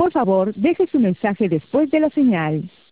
Por favor, deje su mensaje después de la señal.